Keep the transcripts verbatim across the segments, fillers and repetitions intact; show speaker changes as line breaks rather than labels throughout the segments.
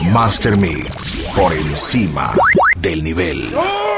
Master Mix, por encima del nivel.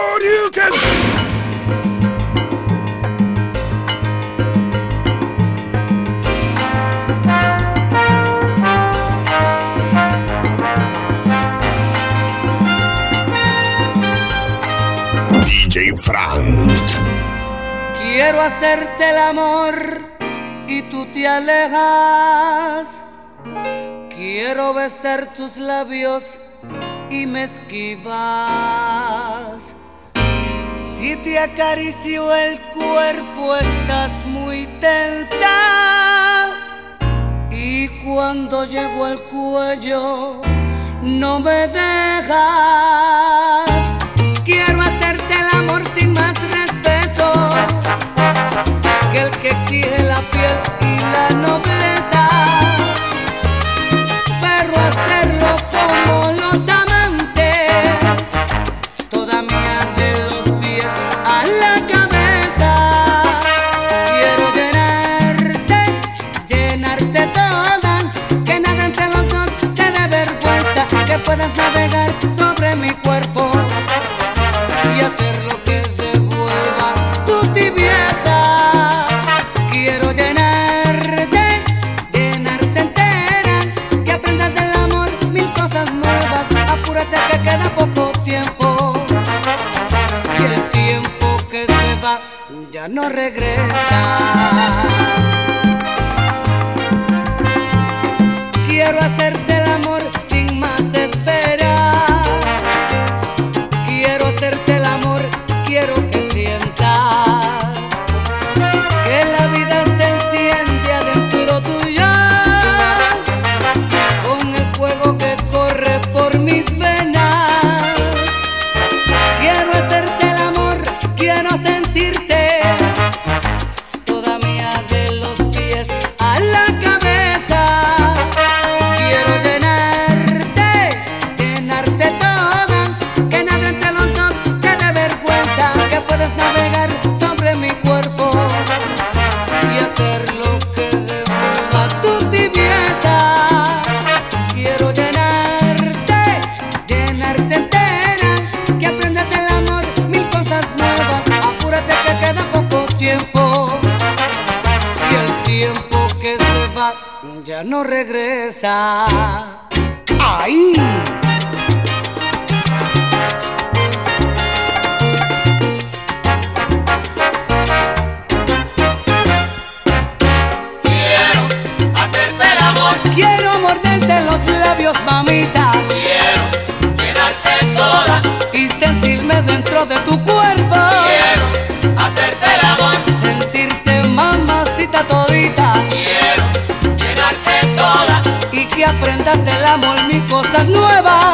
D J Frank.
Quiero hacerte el amor y tú te alejas. Quiero besar tus labios y me esquivas. Si te acaricio el cuerpo estás muy tensa. Y cuando llego al cuello no me dejas. Quiero hacerte el amor sin más respeto que el que exige la piel y la nobleza, pero hacerlo como los amantes, toda mía de los pies a la cabeza. Quiero llenarte, llenarte toda, que nada entre los dos te dé vergüenza, que puedas navegar sobre mi cuerpo y hacer lo que devuelva tu tibieza. Quiero llenarte, llenarte entera, que aprendas del amor mil cosas nuevas. Apúrate que queda poco tiempo y el tiempo que se va ya no regresa. Quiero hacerte el amor sin más esperar. Quiero hacerte el amor, quiero que sientas que la vida se enciende adentro tuyo con el fuego que corre por mis venas. Quiero hacerte el amor, quiero sentirte toda mía de los pies a la cabeza. Quiero llenarte, llenarte toda, que nada entre los dos te dé vergüenza, que puedes navegar sobre mi cuerpo y hacer lo que devuelva tu tibieza. Quiero llenarte, llenarte entera, que aprendas del amor mil cosas nuevas. Apúrate que queda poco tiempo y el tiempo que se va ya no regresa. ¡Ay! Quiero morderte los labios, mamita.
Quiero llenarte toda
Y sentirme dentro de tu cuerpo.
Quiero hacerte el amor.
Sentirte mamacita todita.
Quiero llenarte toda
Y que aprendas del amor mil cosas nuevas.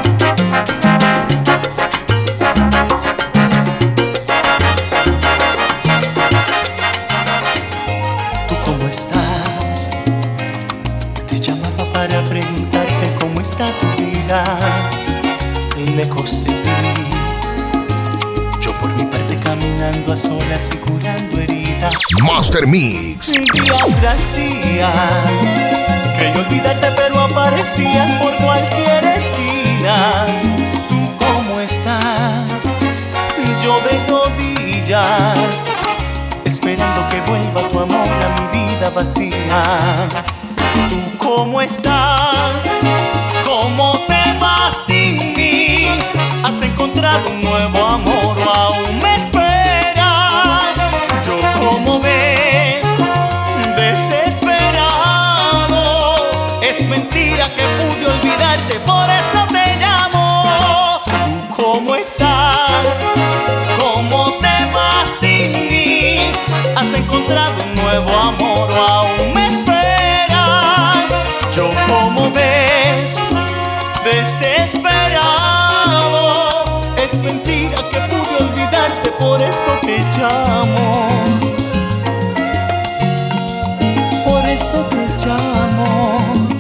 ¿Tú cómo estás? Te llamaba para preguntarte cómo está tu vida lejos de ti. Yo por mi parte caminando a solas y curando heridas.
Master Mix.
Día tras día creí olvidarte pero aparecías por cualquier esquina. ¿Tú cómo estás? Yo de rodillas esperando que vuelva tu amor a mi vida vacía. ¿Tú cómo estás? ¿Cómo te vas sin mí? ¿Has encontrado un nuevo amor o aún me esperas? Yo como ves, desesperado. Es mentira que pude olvidarte, por eso te llamo. ¿Tú cómo estás? ¿Cómo te vas sin mí? ¿Has encontrado un nuevo amor o aún me esperas? Yo como ves, desesperado. Es mentira que pude olvidarte, por eso te llamo. Por eso te llamo.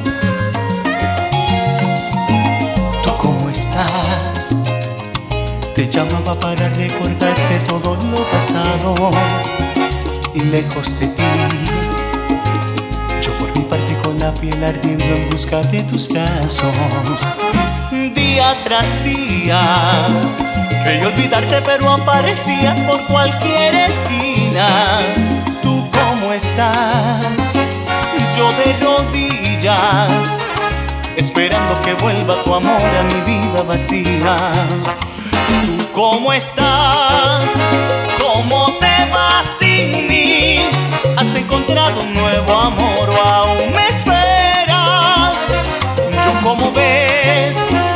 ¿Tú cómo estás? Te llamaba para recordarte todo lo pasado y lejos de ti. Yo por mi parte con la piel ardiendo en busca de tus brazos. Día tras día creí olvidarte, pero aparecías por cualquier esquina. ¿Tú cómo estás? Yo de rodillas, esperando que vuelva tu amor a mi vida vacía. ¿Tú cómo estás? ¿Cómo te vas sin mí? ¿Has encontrado un nuevo amor o aún me esperas? Yo, como ves,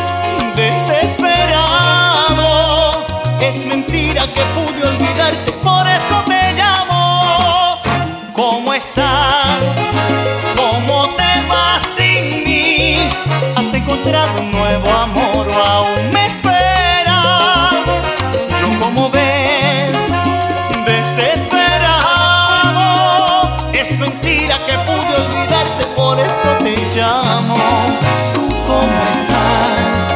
desesperado. Es mentira que pude olvidarte, por eso te llamo. ¿Cómo estás? ¿Cómo te vas sin mí? ¿Has encontrado un nuevo amor o aún me esperas? Yo, como ves, desesperado. Es mentira que pude olvidarte, por eso te llamo. ¿Tú cómo estás?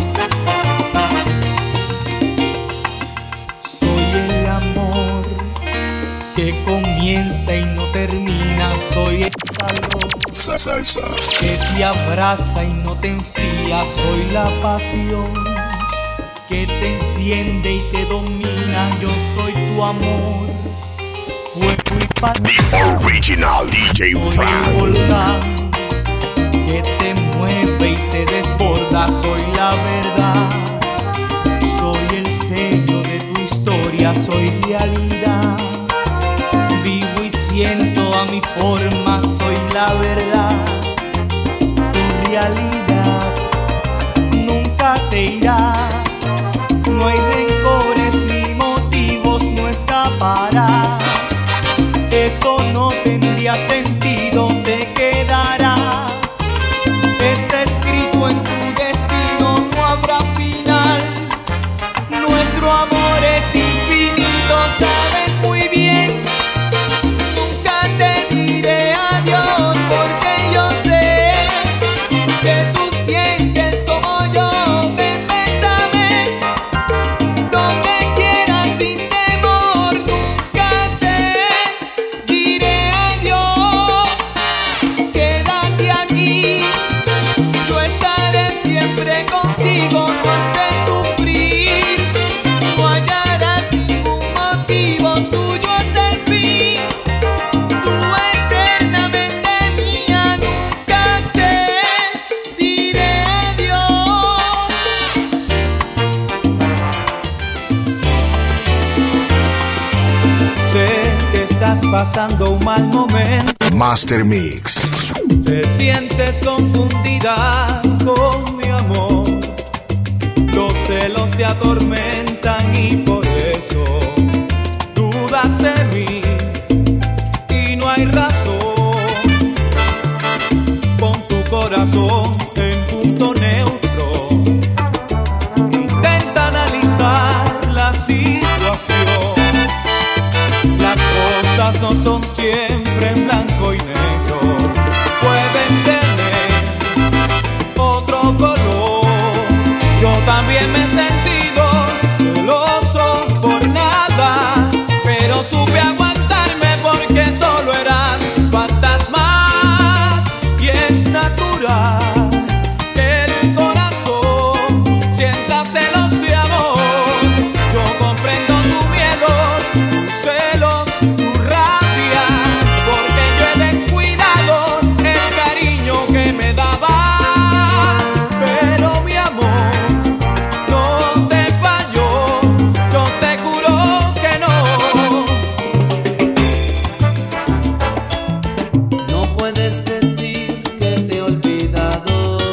Que comienza y no termina, soy el calor
Salsa.
que te abraza y no te enfría, soy la pasión que te enciende y te domina, yo soy tu amor, fuego y pasión.
The original D J
Soy el
Frank.
volcán que te mueve y se desborda, soy la verdad, soy el sello de tu historia, soy realidad. Vivo y siento a mi forma, soy la verdad, tu realidad. Nunca te irás, no hay rencores ni motivos, no escaparás. Eso no tendría sentido, te quedarás. Está escrito en tu destino, no habrá final. Nuestro amor es infinito, sabes muy bien. Porque yo sé que tú sientes como yo. Ven, bésame donde quieras sin temor. Nunca te diré adiós. Quédate aquí, yo estaré siempre contigo. No has de sufrir, no hallarás ningún motivo. Tuyo hasta el fin.
Pasando un mal momento,
Master Mix.
te sientes confundida con mi amor. Los celos te atormentan y por eso dudas de mí y no hay razón. Pon tu corazón en punto neutro, intenta analizar la situación. Las cosas no son siempre en blanco y negro, pueden tener otro color. Yo también me he sentido celoso por nada, pero supe aguantarme porque solo eran fantasmas. Y es natural que el corazón sienta celos de amor. Yo comprendo tu miedo, tus celos, tu rabia, porque yo he descuidado el cariño que me dabas. Pero mi amor no te falló, yo te juro que no.
No puedes decir que te he olvidado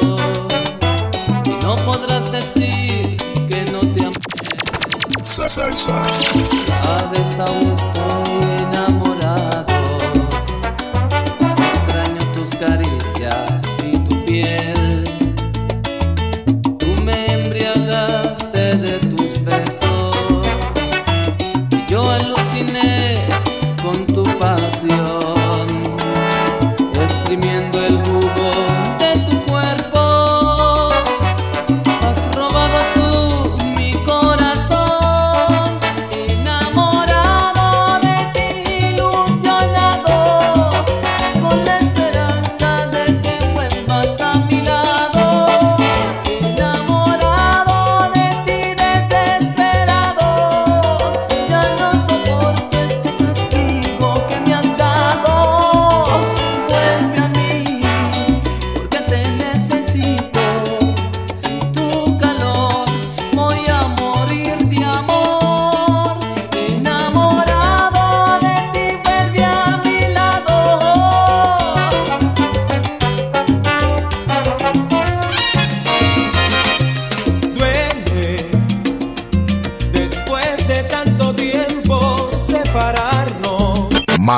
y no podrás decir que no te amé.
Salsa.
Sabes, aún estoy enamorado. Extraño tus caricias y tu piel. Tú me embriagaste de tus besos y yo aluciné con tu pasión, exprimiendo el jugo de tu cuerpo. Has robado tú mi corazón y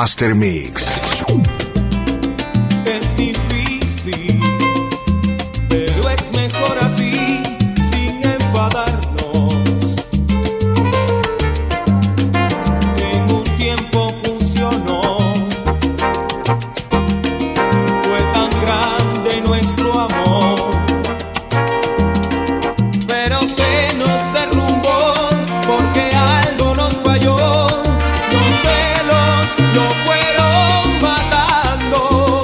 Master Mix.
Es difícil, pero es mejor así, sin enfadarnos. En un tiempo funcionó, fue tan grande nuestro amor, pero se nos derrumbó porque algo nos falló. Los celos lo fueron matando,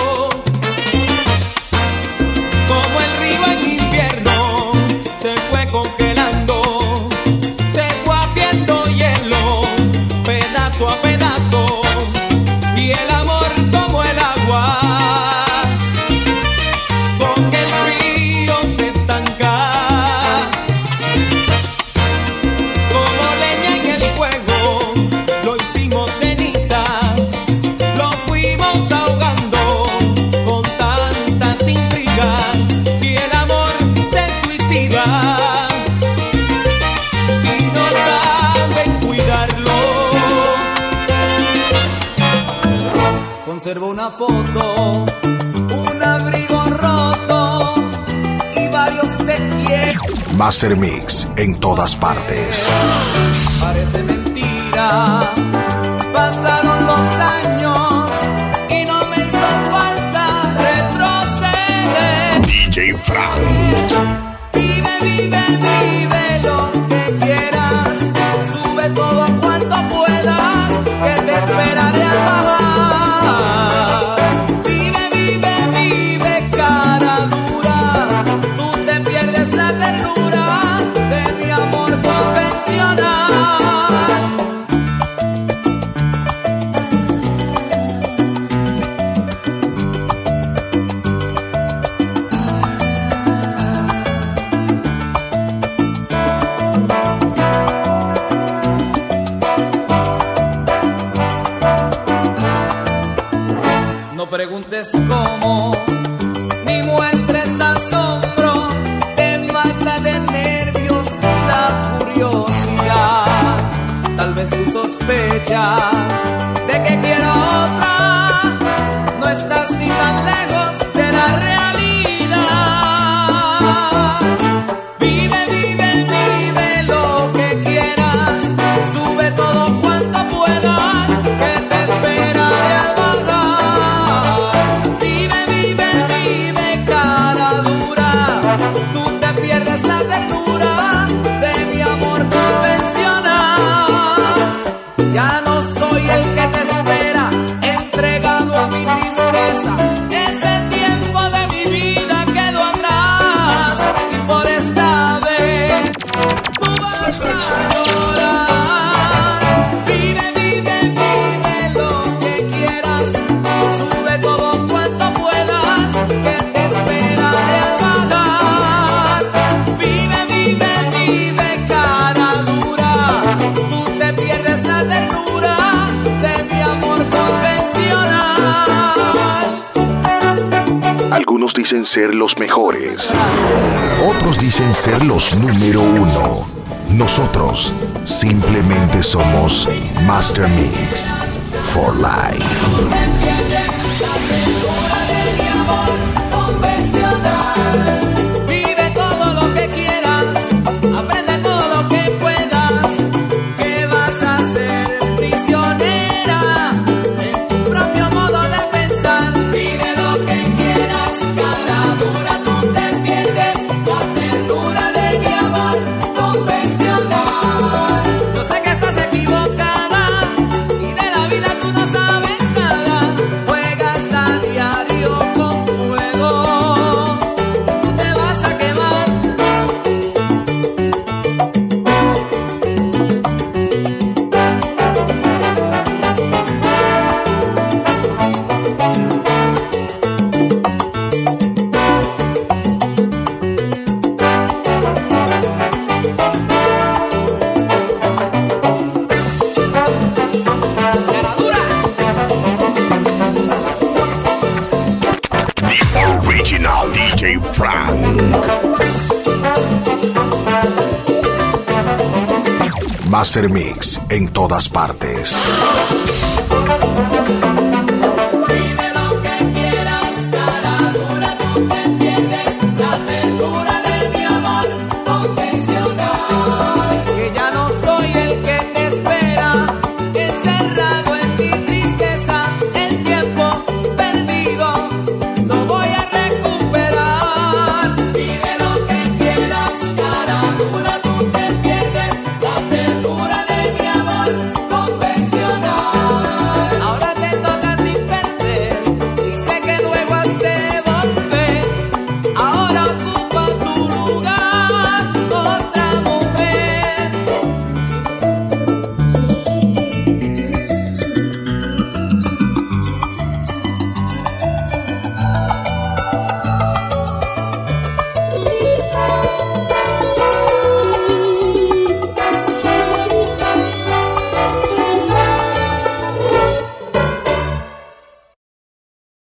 como el río en invierno se fue congelando, se fue haciendo hielo, pedazo a pedazo, y el amor como el agua, con el río se estanca, como leña en el fuego, lo hicimos cenizas, lo fuimos ahogando con tantas intrigas, y el amor se suicida si no saben cuidarlo.
Conservo una foto, un abrigo roto y varios te quiero.
Master Mix en todas partes.
Parece mentira, pasaron los años y no me hizo falta retroceder.
D J Frank.
Vive, vive, vive lo que quieras, sube todo cuanto puedas, que te esperaré al bajar. Vive, vive, vive, cara dura, tú te pierdes la ternura de mi amor convencional. No preguntes cómo, ni muestres asombro, te mata de nervios la curiosidad. Tal vez tú sospechas de que quiero otra, no estás ni tan lejos de la realidad. Vive, vive, vive lo que quieras, sube todo cuanto puedas, que te esperaré al bajar. Vive, vive, vive, cara dura, tú te pierdes la ternura de mi amor convencional. Ya no soy el que te espera, entregado a mi tristeza. Ese tiempo de mi vida quedó atrás, y por esta vez tú vas a llorar. Vive, vive, vive lo que quieras, sube todo cuanto puedas, que te esperaré al bajar. Vive, vive, vive, cara dura, tú te pierdes la ternura de mi amor convencional.
Algunos dicen ser los mejores. Otros dicen ser los número uno. Nosotros simplemente somos Master Mix for Life.
Vive todo lo que quieras, aprende todo lo que puedas, que vas a ser prisionera en tu propio modo de pensar. Vive lo que quieras, cara dura, tú te pierdes la ternura de mi amor convencional. Yo sé que estás equivocada y de la vida tú no sabes nada. Juegas a diario con fuego y tú te vas a quemar. Cara dura.
The Original D J Frank. Master Mix en todas partes.